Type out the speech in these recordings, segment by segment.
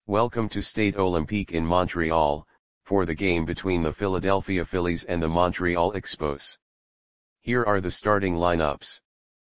Welcome to Stade Olympique in Montreal, for the game between the Philadelphia Phillies and the Montreal Expos. Here are the starting lineups.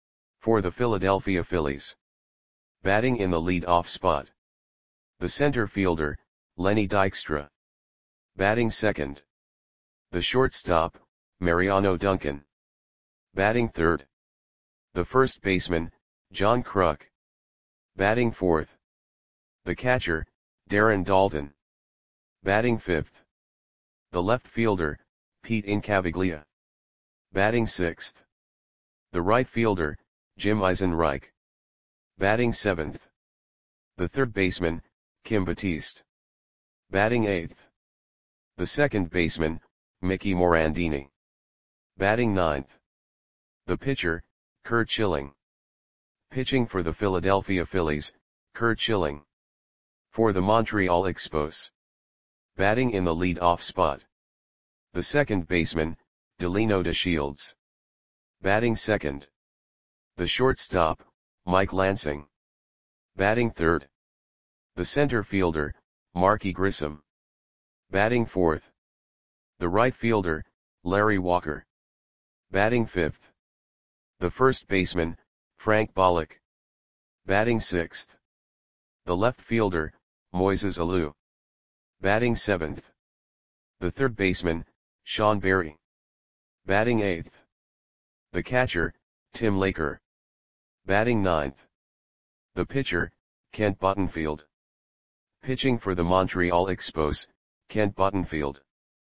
For the Philadelphia Phillies. Batting in the lead-off spot. The center fielder, Lenny Dykstra. Batting second. The shortstop, Mariano Duncan. Batting third. The first baseman, John Kruk. Batting fourth. The catcher, Darren Daulton. Batting fifth. The left fielder, Pete Incaviglia. Batting sixth. The right fielder, Jim Eisenreich. Batting seventh. The third baseman, Kim Batiste. Batting eighth. The second baseman, Mickey Morandini. Batting ninth. The pitcher, Curt Schilling. Pitching for the Philadelphia Phillies, Curt Schilling. For the Montreal Expos. Batting in the lead-off spot. The second baseman, Delino DeShields. Batting second. The shortstop, Mike Lansing. Batting third. The center fielder, Marky Grissom. Batting fourth. The right fielder, Larry Walker. Batting fifth. The first baseman, Frank Bollock. Batting sixth. The left fielder, Moises Alou. Batting seventh. The third baseman, Sean Berry. Batting eighth. The catcher, Tim Laker. Batting ninth. The pitcher, Kent Buttonfield. Pitching for the Montreal Expos, Kent Buttonfield.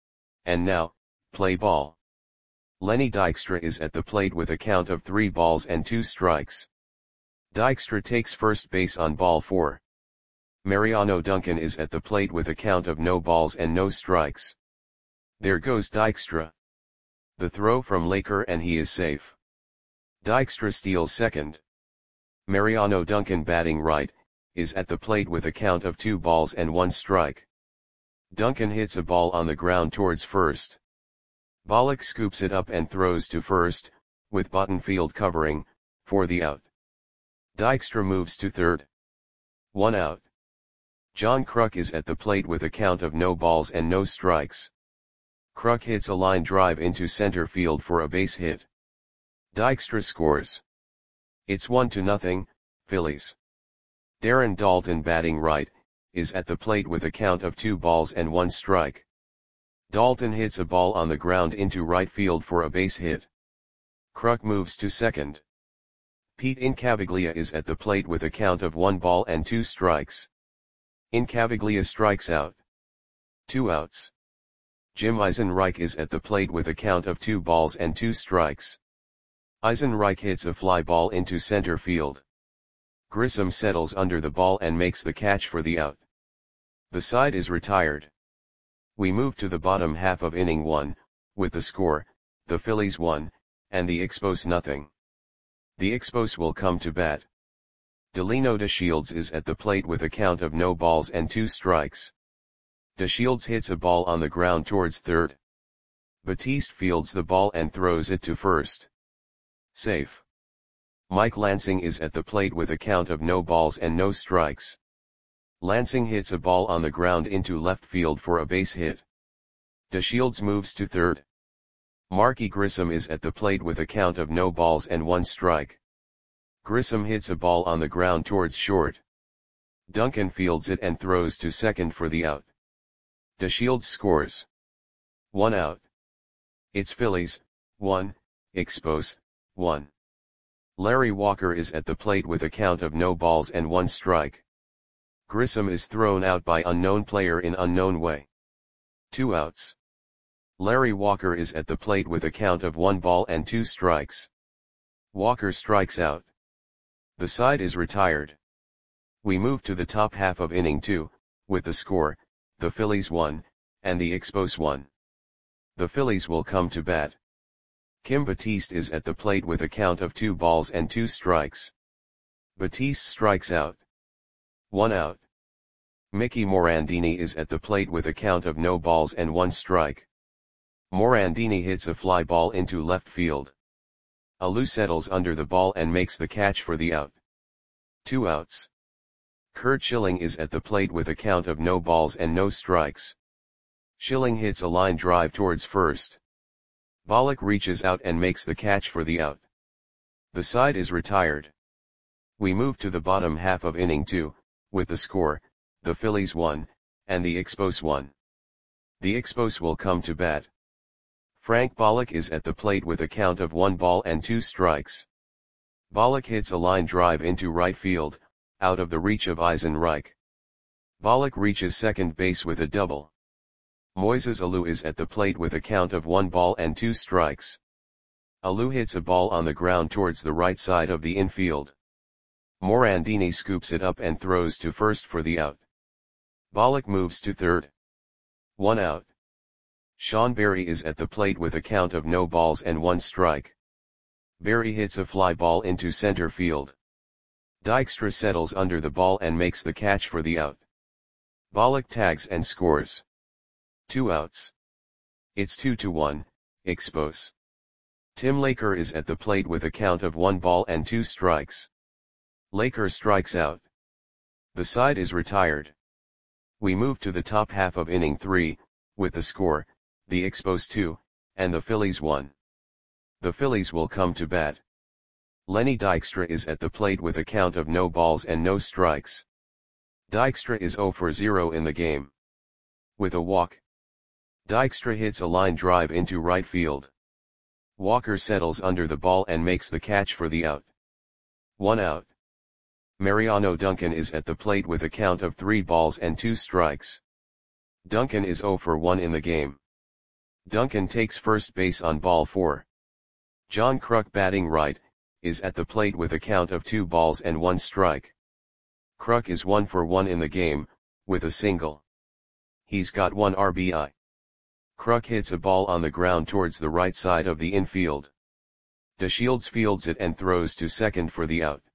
And now, play ball. Lenny Dykstra is at the plate with a count of 3 balls and 2 strikes. Dykstra takes first base on ball 4. Mariano Duncan is at the plate with a count of no balls and no strikes. There goes Dykstra. The throw from Laker and he is safe. Dykstra steals second. Mariano Duncan, batting right, is at the plate with a count of 2 balls and 1 strike. Duncan hits a ball on the ground towards first. Bollock scoops it up and throws to first, with Buttonfield covering, for the out. Dykstra moves to third. 1 out. John Kruk is at the plate with a count of no balls and no strikes. Kruk hits a line drive into center field for a base hit. Dykstra scores. It's 1-0, Phillies. Darren Daulton, batting right, is at the plate with a count of 2 balls and 1 strike. Daulton hits a ball on the ground into right field for a base hit. Kruk moves to second. Pete Incaviglia is at the plate with a count of 1 ball and 2 strikes. Incaviglia strikes out. 2 outs. Jim Eisenreich is at the plate with a count of 2 balls and 2 strikes. Eisenreich hits a fly ball into center field. Grissom settles under the ball and makes the catch for the out. The side is retired. We move to the bottom half of inning 1, with the score, the Phillies 1, and the Expos nothing. The Expos will come to bat. Delino DeShields is at the plate with a count of no balls and 2 strikes. DeShields hits a ball on the ground towards third. Batiste fields the ball and throws it to first. Safe. Mike Lansing is at the plate with a count of no balls and no strikes. Lansing hits a ball on the ground into left field for a base hit. DeShields moves to third. Marky Grissom is at the plate with a count of no balls and 1 strike. Grissom hits a ball on the ground towards short. Duncan fields it and throws to second for the out. DeShields scores. 1 out. It's Phillies, 1, Expos, 1. Larry Walker is at the plate with a count of no balls and 1 strike. Grissom is thrown out by unknown player in unknown way. 2 outs. Larry Walker is at the plate with a count of 1 ball and 2 strikes. Walker strikes out. The side is retired. We move to the top half of inning 2, with the score, the Phillies 1, and the Expos 1. The Phillies will come to bat. Kim Batiste is at the plate with a count of 2 balls and 2 strikes. Batiste strikes out. 1 out. Mickey Morandini is at the plate with a count of no balls and 1 strike. Morandini hits a fly ball into left field. Alou settles under the ball and makes the catch for the out. 2 outs. Kurt Schilling is at the plate with a count of no balls and no strikes. Schilling hits a line drive towards first. Bollock reaches out and makes the catch for the out. The side is retired. We move to the bottom half of inning 2, with the score, the Phillies 1, and the Expos 1. The Expos will come to bat. Frank Bollock is at the plate with a count of 1 ball and 2 strikes. Bollock hits a line drive into right field, out of the reach of Eisenreich. Bollock reaches second base with a double. Moises Alou is at the plate with a count of 1 ball and 2 strikes. Alou hits a ball on the ground towards the right side of the infield. Morandini scoops it up and throws to first for the out. Bollock moves to third. 1 out. Sean Berry is at the plate with a count of no balls and 1 strike. Berry hits a fly ball into center field. Dykstra settles under the ball and makes the catch for the out. Bollock tags and scores. 2 outs. It's 2-1, Expos. Tim Laker is at the plate with a count of 1 ball and 2 strikes. Laker strikes out. The side is retired. We move to the top half of inning 3, with the score, the Expos 2, and the Phillies 1. The Phillies will come to bat. Lenny Dykstra is at the plate with a count of no balls and no strikes. Dykstra is 0 for 0 in the game. With a walk. Dykstra hits a line drive into right field. Walker settles under the ball and makes the catch for the out. 1 out. Mariano Duncan is at the plate with a count of 3 balls and 2 strikes. Duncan is 0 for 1 in the game. Duncan takes first base on ball 4. John Kruk, batting right, is at the plate with a count of 2 balls and 1 strike. Kruk is 1 for 1 in the game, with a single. He's got 1 RBI. Kruk hits a ball on the ground towards the right side of the infield. DeShields fields it and throws to second for the out.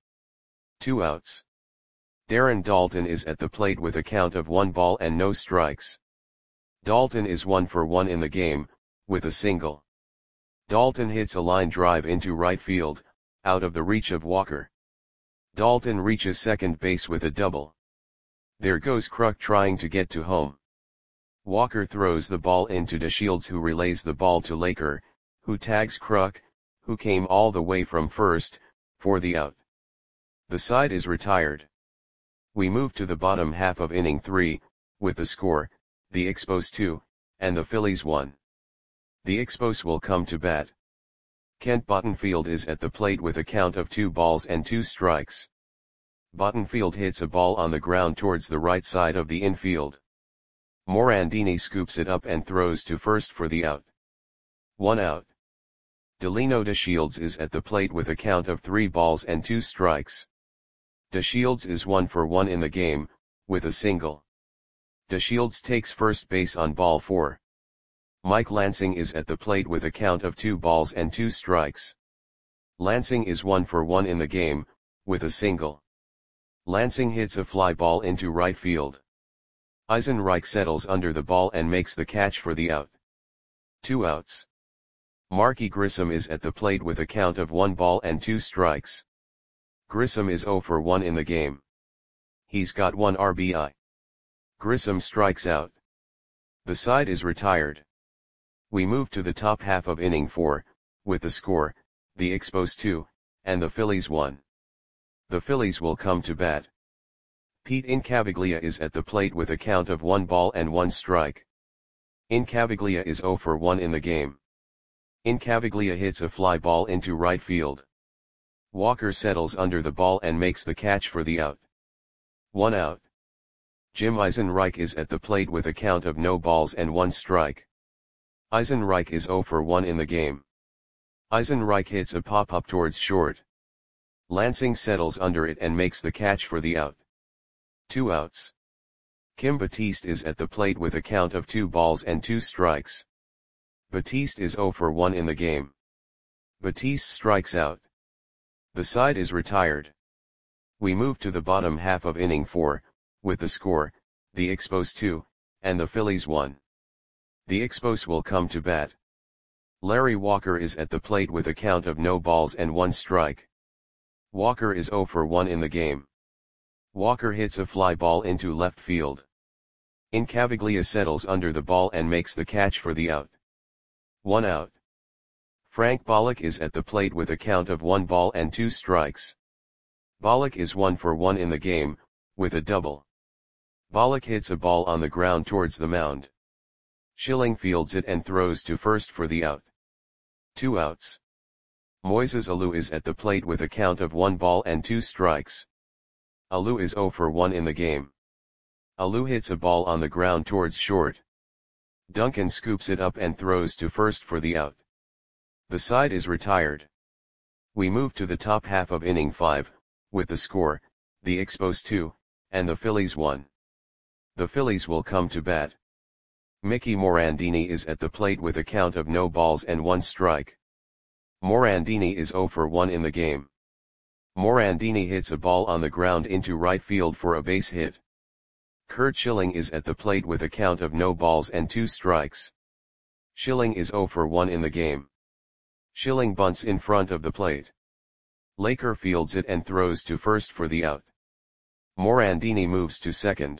2 outs. Darren Daulton is at the plate with a count of 1 ball and no strikes. Daulton is 1 for 1 in the game, with a single. Daulton hits a line drive into right field, out of the reach of Walker. Daulton reaches second base with a double. There goes Kruk trying to get to home. Walker throws the ball into DeShields, who relays the ball to Laker, who tags Kruk, who came all the way from first, for the out. The side is retired. We move to the bottom half of inning 3, with the score, the Expos 2, and the Phillies 1. The Expos will come to bat. Kent Bottenfield is at the plate with a count of 2 balls and 2 strikes. Bottenfield hits a ball on the ground towards the right side of the infield. Morandini scoops it up and throws to first for the out. 1 out. Delino DeShields is at the plate with a count of 3 balls and 2 strikes. DeShields is 1 for 1 in the game, with a single. DeShields takes first base on ball 4. Mike Lansing is at the plate with a count of 2 balls and 2 strikes. Lansing is 1 for 1 in the game, with a single. Lansing hits a fly ball into right field. Eisenreich settles under the ball and makes the catch for the out. 2 outs. Marky Grissom is at the plate with a count of 1 ball and 2 strikes. Grissom is 0 for 1 in the game. He's got 1 RBI. Grissom strikes out. The side is retired. We move to the top half of inning 4, with the score, the Expos 2, and the Phillies 1. The Phillies will come to bat. Pete Incaviglia is at the plate with a count of 1 ball and 1 strike. Incaviglia is 0 for 1 in the game. Incaviglia hits a fly ball into right field. Walker settles under the ball and makes the catch for the out. 1 out. Jim Eisenreich is at the plate with a count of no balls and 1 strike. Eisenreich is 0 for 1 in the game. Eisenreich hits a pop-up towards short. Lansing settles under it and makes the catch for the out. 2 outs. Kim Batiste is at the plate with a count of 2 balls and 2 strikes. Batiste is 0 for 1 in the game. Batiste strikes out. The side is retired. We move to the bottom half of inning 4, with the score, the Expos 2, and the Phillies 1. The Expos will come to bat. Larry Walker is at the plate with a count of no balls and 1 strike. Walker is 0 for 1 in the game. Walker hits a fly ball into left field. Incaviglia settles under the ball and makes the catch for the out. 1 out. Frank Bollock is at the plate with a count of 1 ball and 2 strikes. Bollock is 1 for 1 in the game, with a double. Bollock hits a ball on the ground towards the mound. Schilling fields it and throws to first for the out. 2 outs. Moises Alou is at the plate with a count of 1 ball and 2 strikes. Alou is 0 for 1 in the game. Alou hits a ball on the ground towards short. Duncan scoops it up and throws to first for the out. The side is retired. We move to the top half of inning 5, with the score, the Expos 2, and the Phillies 1. The Phillies will come to bat. Mickey Morandini is at the plate with a count of no balls and 1 strike. Morandini is 0 for 1 in the game. Morandini hits a ball on the ground into right field for a base hit. Curt Schilling is at the plate with a count of no balls and 2 strikes. Schilling is 0 for 1 in the game. Schilling bunts in front of the plate. Laker fields it and throws to first for the out. Morandini moves to second.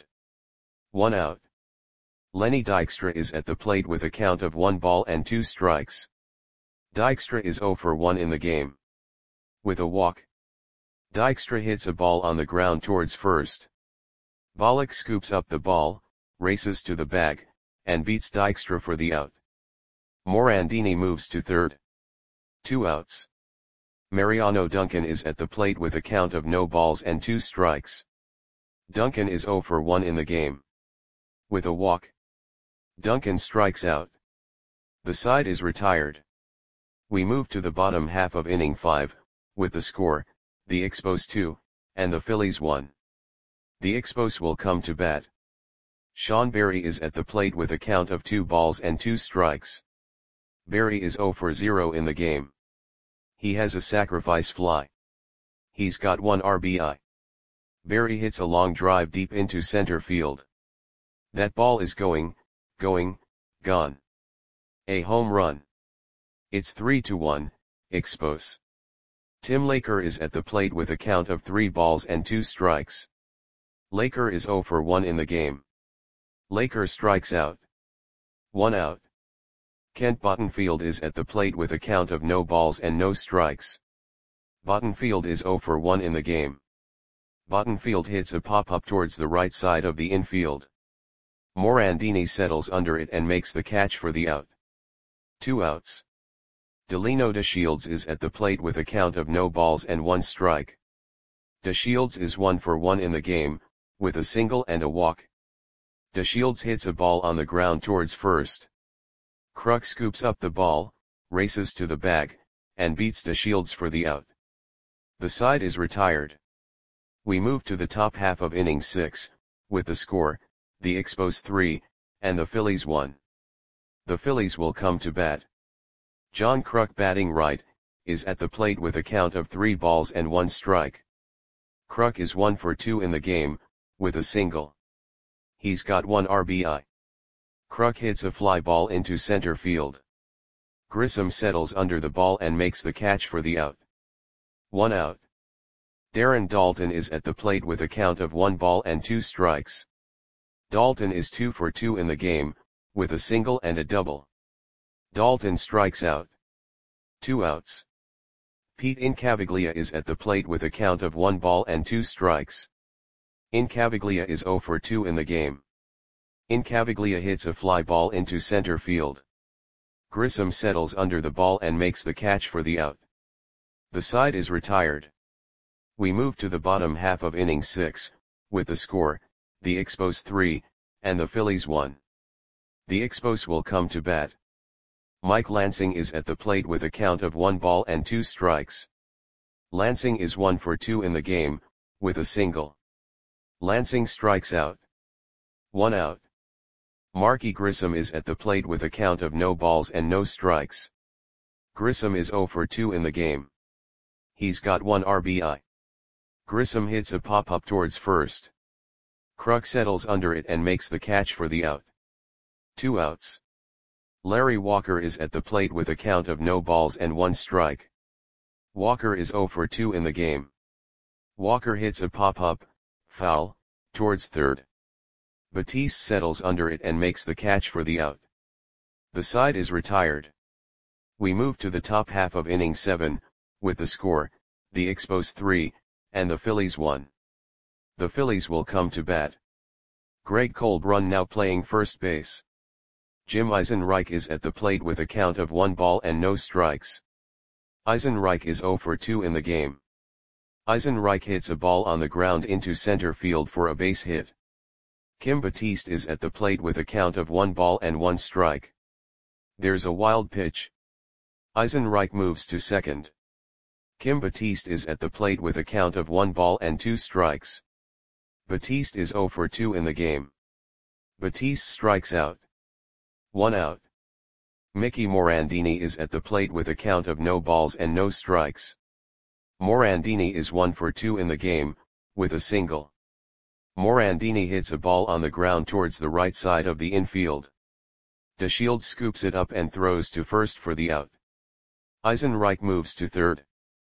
1 out. Lenny Dykstra is at the plate with a count of 1 ball and 2 strikes. Dykstra is 0 for 1 in the game. With a walk. Dykstra hits a ball on the ground towards first. Bollock scoops up the ball, races to the bag, and beats Dykstra for the out. Morandini moves to third. 2 outs. Mariano Duncan is at the plate with a count of no balls and 2 strikes. Duncan is 0 for 1 in the game. With a walk. Duncan strikes out. The side is retired. We move to the bottom half of inning 5, with the score, the Expos 2, and the Phillies 1. The Expos will come to bat. Sean Berry is at the plate with a count of 2 balls and 2 strikes. Berry is 0 for 0 in the game. He has a sacrifice fly. He's got 1 RBI. Berry hits a long drive deep into center field. That ball is gone. A home run. It's 3-1, Expos. Tim Laker is at the plate with a count of 3 balls and 2 strikes. Laker is 0 for 1 in the game. Laker strikes out. 1 out. Kent Bottenfield is at the plate with a count of no balls and no strikes. Bottenfield is 0 for 1 in the game. Bottenfield hits a pop-up towards the right side of the infield. Morandini settles under it and makes the catch for the out. 2 outs. Delino DeShields is at the plate with a count of no balls and 1 strike. DeShields is 1 for 1 in the game, with a single and a walk. DeShields hits a ball on the ground towards first. Kruk scoops up the ball, races to the bag, and beats DeShields for the out. The side is retired. We move to the top half of inning 6, with the score, the Expos 3, and the Phillies 1. The Phillies will come to bat. John Kruk, batting right, is at the plate with a count of 3 balls and 1 strike. Kruk is 1 for 2 in the game, with a single. He's got 1 RBI. Kruk hits a fly ball into center field. Grissom settles under the ball and makes the catch for the out. 1 out. Darren Daulton is at the plate with a count of 1 ball and 2 strikes. Daulton is 2 for 2 in the game, with a single and a double. Daulton strikes out. 2 outs. Pete Incaviglia is at the plate with a count of 1 ball and 2 strikes. Incaviglia is 0 for 2 in the game. Incaviglia hits a fly ball into center field. Grissom settles under the ball and makes the catch for the out. The side is retired. We move to the bottom half of inning 6, with the score, the Expos 3, and the Phillies 1. The Expos will come to bat. Mike Lansing is at the plate with a count of 1 ball and 2 strikes. Lansing is 1 for 2 in the game, with a single. Lansing strikes out. 1 out. Marky Grissom is at the plate with a count of no balls and no strikes. Grissom is 0 for 2 in the game. He's got 1 RBI. Grissom hits a pop-up towards first. Kruk settles under it and makes the catch for the out. 2 outs. Larry Walker is at the plate with a count of no balls and 1 strike. Walker is 0 for 2 in the game. Walker hits a pop-up, foul, towards third. Batiste settles under it and makes the catch for the out. The side is retired. We move to the top half of inning 7, with the score, the Expos 3, and the Phillies 1. The Phillies will come to bat. Greg Colbrun now playing first base. Jim Eisenreich is at the plate with a count of 1 ball and no strikes. Eisenreich is 0 for 2 in the game. Eisenreich hits a ball on the ground into center field for a base hit. Kim Batiste is at the plate with a count of 1 ball and 1 strike. There's a wild pitch. Eisenreich moves to second. Kim Batiste is at the plate with a count of 1 ball and 2 strikes. Batiste is 0 for 2 in the game. Batiste strikes out. 1 out. Mickey Morandini is at the plate with a count of no balls and no strikes. Morandini is 1 for 2 in the game, with a single. Morandini hits a ball on the ground towards the right side of the infield. DeShields scoops it up and throws to first for the out. Eisenreich moves to third.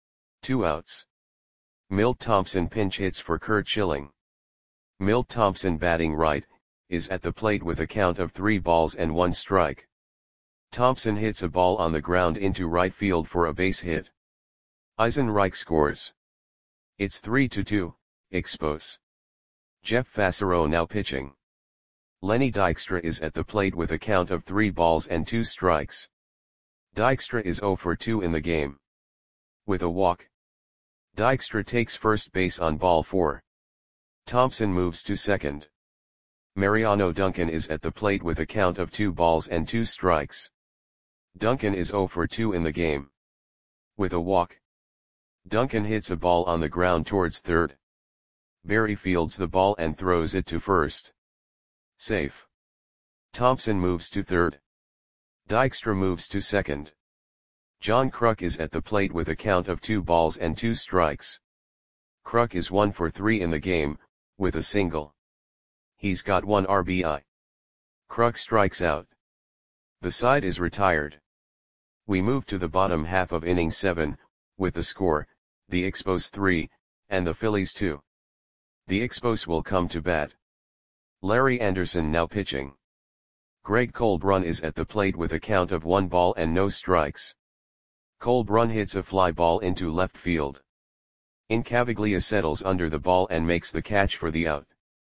2 outs. Milt Thompson pinch hits for Curt Schilling. Milt Thompson, batting right, is at the plate with a count of 3 balls and 1 strike. Thompson hits a ball on the ground into right field for a base hit. Eisenreich scores. It's 3-2, Expos. Jeff Fassero now pitching. Lenny Dykstra is at the plate with a count of 3 balls and 2 strikes. Dykstra is 0 for 2 in the game. With a walk. Dykstra takes first base on ball 4. Thompson moves to second. Mariano Duncan is at the plate with a count of 2 balls and 2 strikes. Duncan is 0 for 2 in the game. With a walk. Duncan hits a ball on the ground towards third. Barry fields the ball and throws it to first. Safe. Thompson moves to third. Dykstra moves to second. John Kruk is at the plate with a count of 2 balls and 2 strikes. Kruk is 1 for 3 in the game, with a single. He's got 1 RBI. Kruk strikes out. The side is retired. We move to the bottom half of inning 7, with the score, the Expos 3, and the Phillies 2. The Expos will come to bat. Larry Anderson now pitching. Greg Colbrun is at the plate with a count of 1 ball and no strikes. Colbrun hits a fly ball into left field. Incaviglia settles under the ball and makes the catch for the out.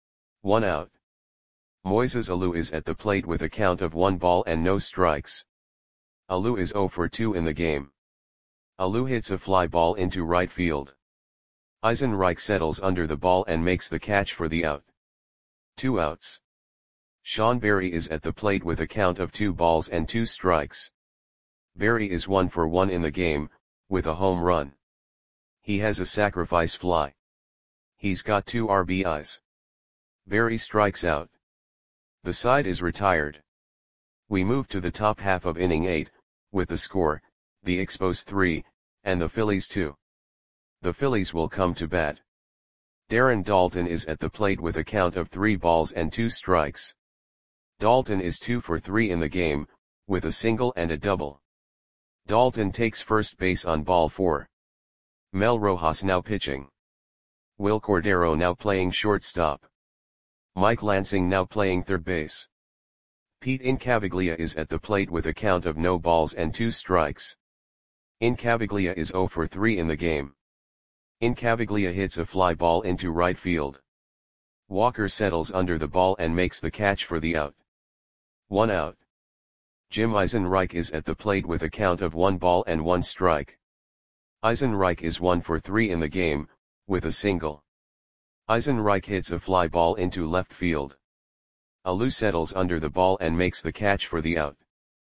1 out. Moises Alou is at the plate with a count of 1 ball and no strikes. Alou is 0 for 2 in the game. Alou hits a fly ball into right field. Eisenreich settles under the ball and makes the catch for the out. 2 outs. Sean Berry is at the plate with a count of 2 balls and 2 strikes. Berry is 1 for 1 in the game, with a home run. He has a sacrifice fly. He's got 2 RBIs. Berry strikes out. The side is retired. We move to the top half of inning 8, with the score, the Expos 3, and the Phillies 2. The Phillies will come to bat. Darren Daulton is at the plate with a count of 3 balls and 2 strikes. Daulton is 2 for 3 in the game, with a single and a double. Daulton takes first base on ball 4. Mel Rojas now pitching. Will Cordero now playing shortstop. Mike Lansing now playing third base. Pete Incaviglia is at the plate with a count of no balls and 2 strikes. Incaviglia is 0 for 3 in the game. Incaviglia hits a fly ball into right field. Walker settles under the ball and makes the catch for the out. 1 out. Jim Eisenreich is at the plate with a count of 1 ball and 1 strike. Eisenreich is 1 for 3 in the game, with a single. Eisenreich hits a fly ball into left field. Alou settles under the ball and makes the catch for the out.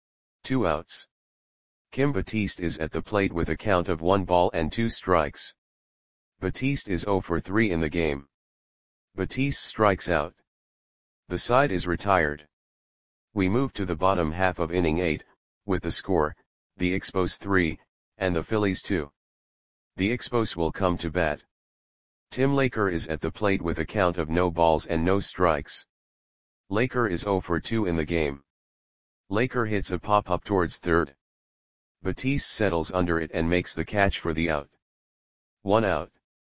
2 outs. Kim Batiste is at the plate with a count of 1 ball and 2 strikes. Batiste is 0 for 3 in the game. Batiste strikes out. The side is retired. We move to the bottom half of inning 8, with the score, the Expos 3, and the Phillies 2. The Expos will come to bat. Tim Laker is at the plate with a count of no balls and no strikes. Laker is 0 for 2 in the game. Laker hits a pop-up towards third. Batiste settles under it and makes the catch for the out. 1 out.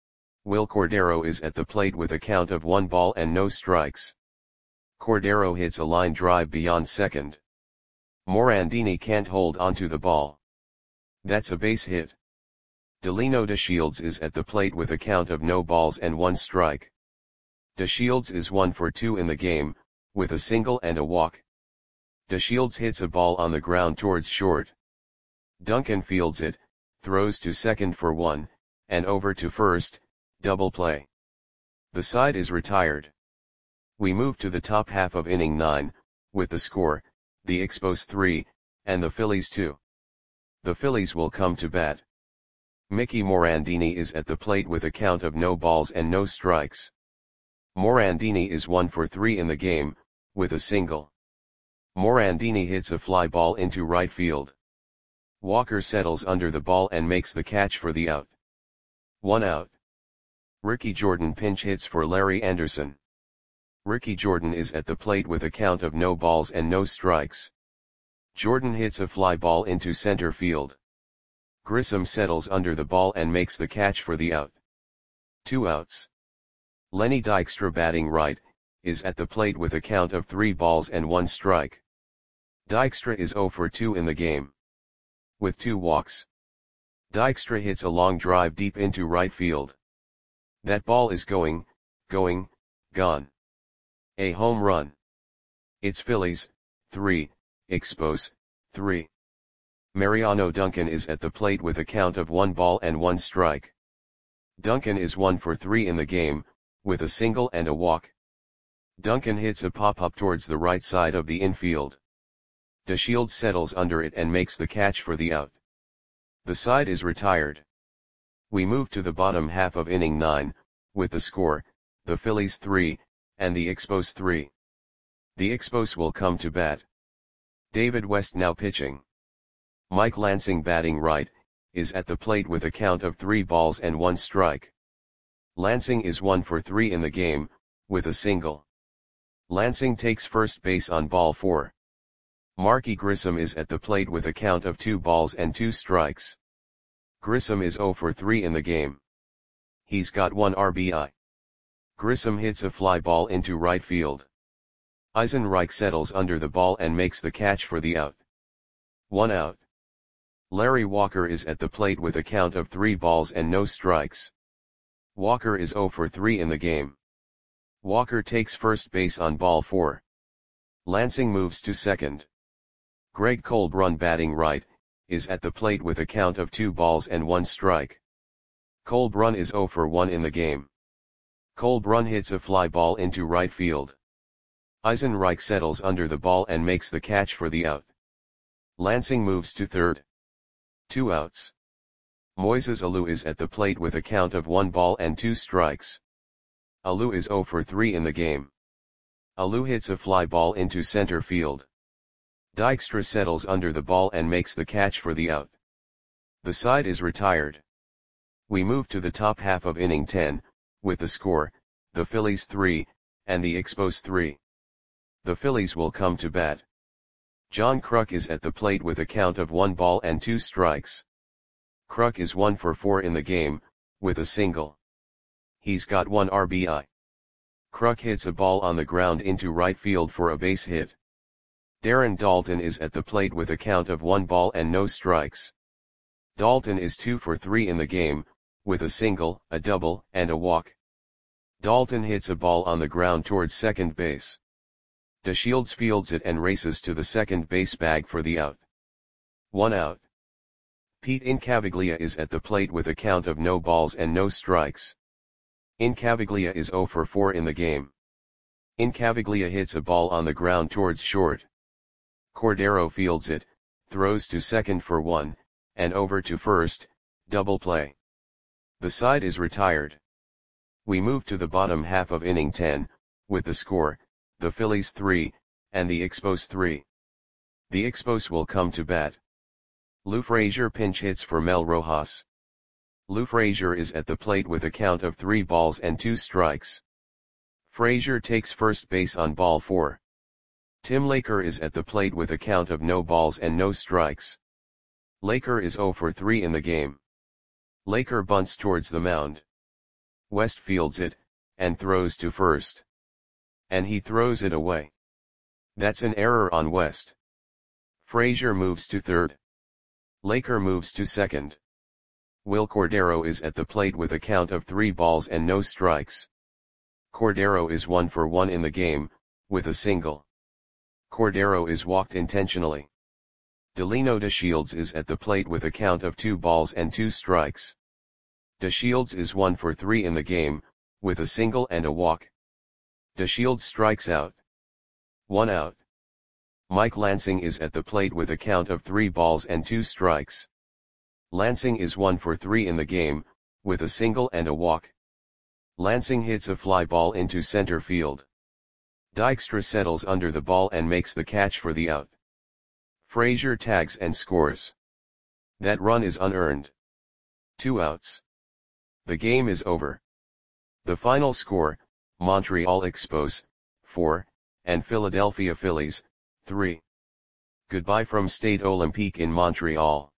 Will Cordero is at the plate with a count of 1 ball and no strikes. Cordero hits a line drive beyond second. Morandini can't hold onto the ball. That's a base hit. Delino DeShields is at the plate with a count of no balls and 1 strike. DeShields is 1 for 2 in the game, with a single and a walk. DeShields hits a ball on the ground towards short. Duncan fields it, throws to second for 1, and over to first, double play. The side is retired. We move to the top half of inning 9, with the score, the Expos 3, and the Phillies 2. The Phillies will come to bat. Mickey Morandini is at the plate with a count of no balls and no strikes. Morandini is 1 for 3 in the game, with a single. Morandini hits a fly ball into right field. Walker settles under the ball and makes the catch for the out. 1 out. Ricky Jordan pinch hits for Larry Anderson. Ricky Jordan is at the plate with a count of no balls and no strikes. Jordan hits a fly ball into center field. Grissom settles under the ball and makes the catch for the out. 2 outs. Lenny Dykstra, batting right, is at the plate with a count of 3 balls and 1 strike. Dykstra is 0 for 2 in the game. With 2 walks. Dykstra hits a long drive deep into right field. That ball is gone. A home run. It's Phillies, 3, Expos, 3. Mariano Duncan is at the plate with a count of 1 ball and 1 strike. Duncan is 1 for 3 in the game, with a single and a walk. Duncan hits a pop-up towards the right side of the infield. DeShields settles under it and makes the catch for the out. The side is retired. We move to the bottom half of inning 9, with the score, the Phillies 3, and the Expos 3. The Expos will come to bat. David West now pitching. Mike Lansing, batting right, is at the plate with a count of 3 balls and 1 strike. Lansing is 1 for 3 in the game, with a single. Lansing takes first base on ball 4. Marky Grissom is at the plate with a count of 2 balls and 2 strikes. Grissom is 0 for 3 in the game. He's got 1 RBI. Grissom hits a fly ball into right field. Eisenreich settles under the ball and makes the catch for the out. 1 out. Larry Walker is at the plate with a count of 3 balls and no strikes. Walker is 0 for 3 in the game. Walker takes first base on ball 4. Lansing moves to second. Greg Colbrun, batting right, is at the plate with a count of 2 balls and 1 strike. Colbrun is 0 for 1 in the game. Colbrun hits a fly ball into right field. Eisenreich settles under the ball and makes the catch for the out. Lansing moves to third. 2 outs. Moises Alou is at the plate with a count of 1 ball and 2 strikes. Alou is 0 for 3 in the game. Alou hits a fly ball into center field. Dykstra settles under the ball and makes the catch for the out. The side is retired. We move to the top half of inning 10, with the score, the Phillies 3, and the Expos 3. The Phillies will come to bat. John Kruk is at the plate with a count of 1 ball and 2 strikes. Kruk is 1 for 4 in the game, with a single. He's got 1 RBI. Kruk hits a ball on the ground into right field for a base hit. Darren Daulton is at the plate with a count of 1 ball and no strikes. Daulton is 2 for 3 in the game, with a single, a double, and a walk. Daulton hits a ball on the ground towards second base. DeShields fields it and races to the second base bag for the out. 1 out. Pete Incaviglia is at the plate with a count of no balls and no strikes. Incaviglia is 0 for 4 in the game. Incaviglia hits a ball on the ground towards short. Cordero fields it, throws to second for 1, and over to first, double play. The side is retired. We move to the bottom half of inning 10, with the score, the Phillies 3, and the Expos 3. The Expos will come to bat. Lou Frazier pinch hits for Mel Rojas. Lou Frazier is at the plate with a count of 3 balls and 2 strikes. Frazier takes first base on ball 4. Tim Laker is at the plate with a count of no balls and no strikes. Laker is 0 for 3 in the game. Laker bunts towards the mound. West fields it, and throws to first. And he throws it away. That's an error on West. Frazier moves to third. Laker moves to second. Will Cordero is at the plate with a count of 3 balls and no strikes. Cordero is 1 for 1 in the game, with a single. Cordero is walked intentionally. Delino DeShields is at the plate with a count of 2 balls and 2 strikes. DeShields is 1 for 3 in the game, with a single and a walk. DeShields strikes out. 1 out. Mike Lansing is at the plate with a count of 3 balls and 2 strikes. Lansing is 1 for 3 in the game, with a single and a walk. Lansing hits a fly ball into center field. Dykstra settles under the ball and makes the catch for the out. Frazier tags and scores. That run is unearned. 2 outs. The game is over. The final score, Montreal Expos, 4, and Philadelphia Phillies, 3. Goodbye from Stade Olympique in Montreal.